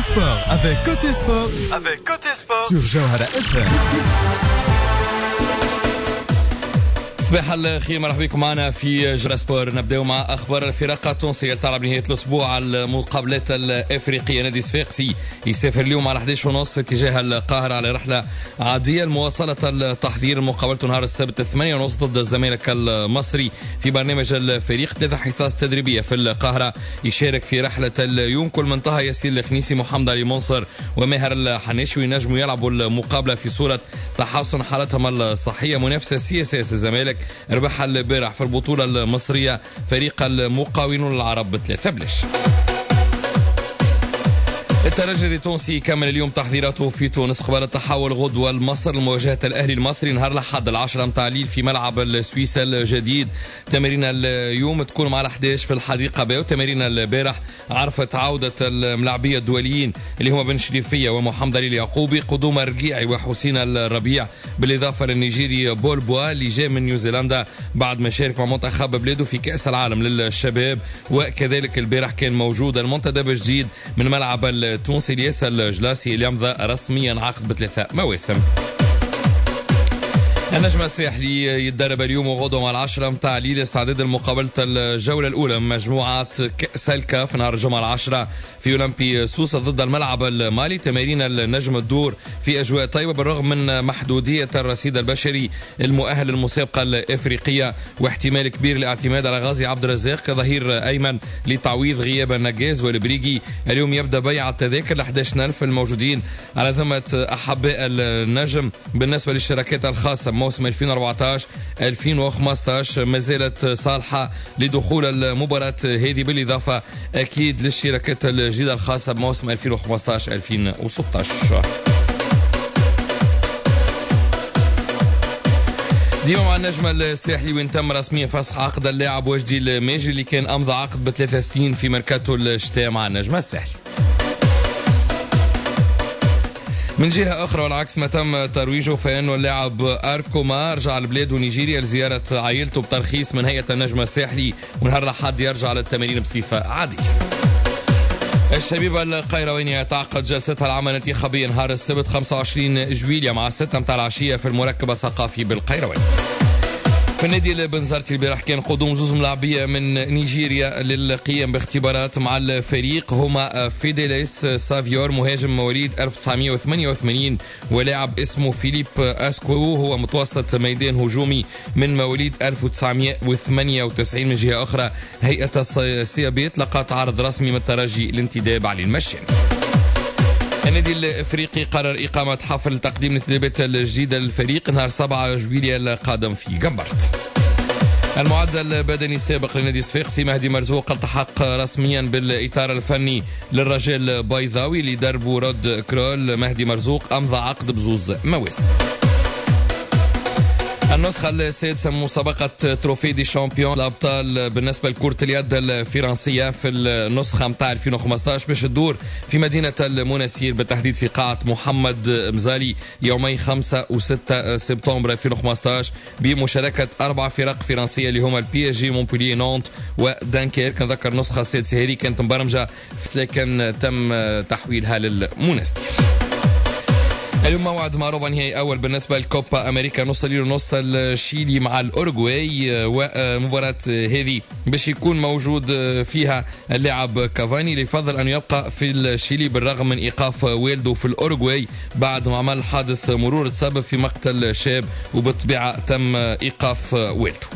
sport avec Côté Sport. Sur Jawhara FM. صباح الخير، مرحبا بكم معنا في جراسبور. نبدأ مع أخبار الفرق التونسية. تلعب نهاية الأسبوع المقابلات الأفريقية. نادي صفاقسي يسافر اليوم على 11:30 في اتجاه القاهرة على رحلة عادية لمواصلة التحضير. مقابلته نهار السبت 8:30 ضد الزمالك المصري في برنامج الفريق. 3 حصص تدريبية في القاهرة. يشارك في رحلة اليوم كل منتهى ياسين الخنيسي، محمد علي منصر وماهر الحناشوي. نجموا يلعبوا المقابلة في صورة تحسن حالتهم الصحية. منافسة سي الزمالك ربح البارح في البطولة المصرية فريق المقاولون العرب ب3-0. الترجي التونسي كمل اليوم تحضيراته في تونس قبل التحول غدوة لمصر لمواجهة الأهلي المصري نهار الأحد 10 متاع الليل في ملعب السويس الجديد. تمارين اليوم تكون مع 11 في الحديقة باو. تمارين البارح عرفت عودة الملاعبية الدوليين اللي هما بن شريفية ومحمد علي اليعقوبي، قدوم الرقيعي وحسين الربيع، بالإضافة للنيجيري بول بوا اللي جاء من نيوزيلندا بعد ما شارك مع منتخب بلاده في كأس العالم للشباب. وكذلك البارح كان موجود المنتدب الجديد من ملعب التونسي الياس الجلاسي اللي يمضى رسميا عقد ب3 مواسم. النجم الساحلي يتدرب اليوم وغدوة مع 10 متاع الليل استعداد لمقابلة الجولة الأولى من مجموعة كأس الكاف نهار الجمعة 10 في أولمبي سوسة ضد الملعب المالي. تمارين النجم الدور في أجواء طيبة بالرغم من محدودية الرصيد البشري المؤهل للمسابقة الإفريقية واحتمال كبير الاعتماد على غازي عبد الرزاق كظهير أيمن لتعويض غياب النجاز والبريقي. اليوم يبدأ بيع التذاكر ل 11,000 الموجودين على ذمة أحباء النجم. بالنسبة للشركات الخاصة موسم 2014-2015 ما زالت صالحة لدخول المباراة هذه، بالإضافة أكيد للشركات الجديدة الخاصة بموسم 2015-2016. اليوم مع النجم الساحلي وين تم رسميا فسخ عقد اللاعب وجدي الماجري اللي كان أمضى عقد ب3 سنين في ميركاتو الشتاء مع النجم الساحلي. من جهة أخرى والعكس ما تم ترويجه فإنه اللاعب أركوما رجع لبلاده نيجيريا لزيارة عائلته بترخيص من هيئة النجم الساحلي، ونهار الأحد يرجع للتمارين بصفة عادية. الشبيبة القيروانية تعقد جلستها العامة الانتخابية نهار السبت 25 جويلية مع 6 متاع العشية في المركب الثقافي بالقيروان. في النادي البنزرتي البارح كان قدوم زوز ملاعبية من نيجيريا للقيام باختبارات مع الفريق. هما فيديليس سافيور مهاجم مواليد 1988 ولاعب اسمه فيليب أسكو هو متوسط ميدان هجومي من مواليد 1998. من جهة أخرى هيئة السيابيت لقت عرض رسمي من الترجي للانتداب على المجاني. النادي الافريقي قرر اقامه حفل تقديم الانتدابات الجديده للفريق نهار 7 جويلية القادم في جمبرت. المعدل البدني السابق لنادي صفاقسي مهدي مرزوق التحق رسميا بالاطار الفني للرجال بيضاوي لدربه رود كرول. مهدي مرزوق امضى عقد بزوز مواسم. النسخة السادسة من مسابقة تروفي دي شامبيون الأبطال بالنسبة لكرة اليد الفرنسية في النسخة متاع 2015 باش تدور في مدينة المناسير بالتحديد في قاعة محمد مزالي يومي 5 و6 سبتمبر 2015 بمشاركة 4 فرق فرنسية اللي هما البي اس جي، مونبولييه، نونت ودانكيرك. نذكر النسخة السادسة هذه كانت مبرمجة لكن تم تحويلها للمنستير. اليوم موعد معروف نهائي أول بالنسبة لكوبا أمريكا نص الليل ونص الشيلي مع الأورغواي. ومباراة هذه باش يكون موجود فيها اللاعب كافاني اللي يفضل أن يبقى في الشيلي بالرغم من إيقاف والده في الأورغواي بعد ما عمل حادث مرور تسبب في مقتل شاب وبالطبيعة تم إيقاف والده.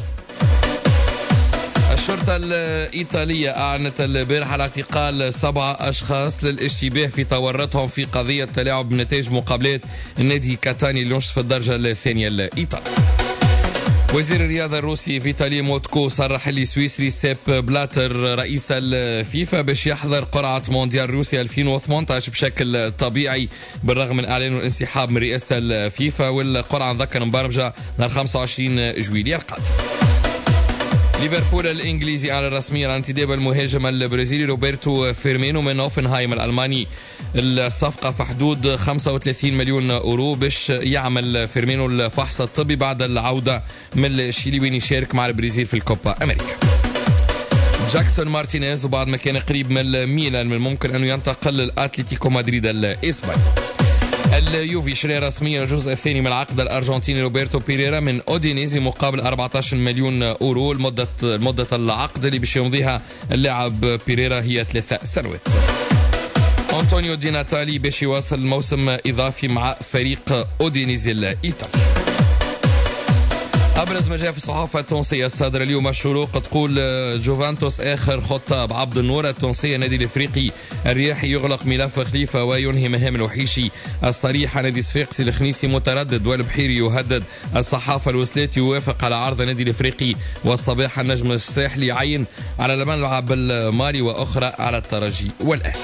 الشرطة الإيطالية أعلنت البارحة على اعتقال 7 أشخاص للاشتباه في تورطهم في قضية تلاعب بنتائج مقابلات النادي كاتاني اللي في الدرجة الثانية الإيطالية. وزير الرياضة الروسي فيتالي موتكو صرح لي سويسري سيب بلاتر رئيس الفيفا باش يحضر قرعة مونديال روسيا 2018 بشكل طبيعي بالرغم من إعلان الانسحاب من رئاسة الفيفا. والقرعة نذكر مبرمجة نهار 25 جويلية القادم. ليفربول الإنجليزي أعلن رسميا عن انتداب المهاجم البرازيلي روبرتو فيرمينو من هوفنهايم الألماني. الصفقة في حدود 35 مليون أورو باش يعمل فيرمينو الفحص الطبي بعد العودة من الشيلي وين يشارك مع البرازيل في الكوبا أمريكا. جاكسون مارتينيز، وبعد ما كان قريب من الميلان من الممكن أنه ينتقل للأتلتيكو مدريد الإسباني. اليوفي شرى رسميا الجزء الثاني من العقد الأرجنتيني روبرتو بيريرا من أودينيزي مقابل 14 مليون أورو. المدة العقد اللي باش يمضيها اللاعب بيريرا هي 3 سنوات. أنطونيو دي ناتالي باش يواصل موسم إضافي مع فريق أودينيزي الإيطالي. أبرز ما جاء في الصحافة التونسية الصادرة اليوم الشروق تقول جوفانتوس آخر خطة بعبد النور. التونسية نادي الإفريقي الرياحي يغلق ملف خليفة وينهي مهام الوحيشي. الصريحة نادي صفاقسي الخنيسي متردد، والبحيري يهدد. الصحافة الوسلاتي يوافق على عرض نادي الإفريقي. والصباح النجم الساحلي عين على الملعب المالي وأخرى على الترجي والأهلي.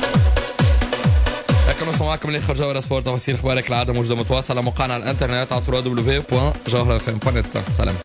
نسمع معكم اللي خرج جوهرة سبورت. تفاصيل اخبارك العاده موجوده متواصله على موقعنا على الانترنت على www.jawharafm.net. سلام.